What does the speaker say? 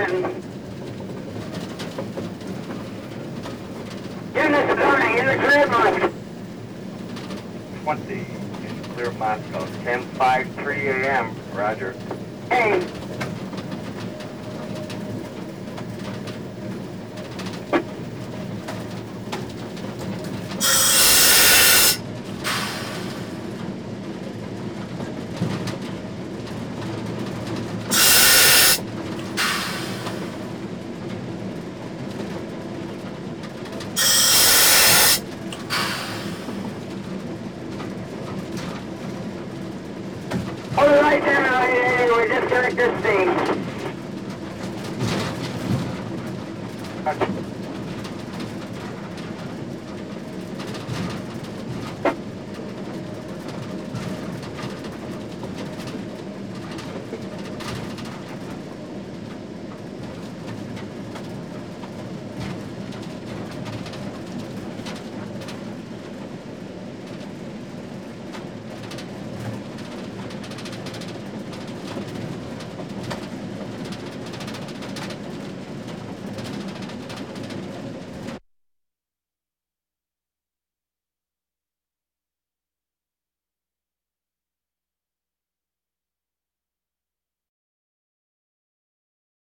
1. Units coming in the clear Moscow. 20 in clear Moscow. 10:53 a.m. Roger. Hey. All right, then, we disconnect this thing. Roger.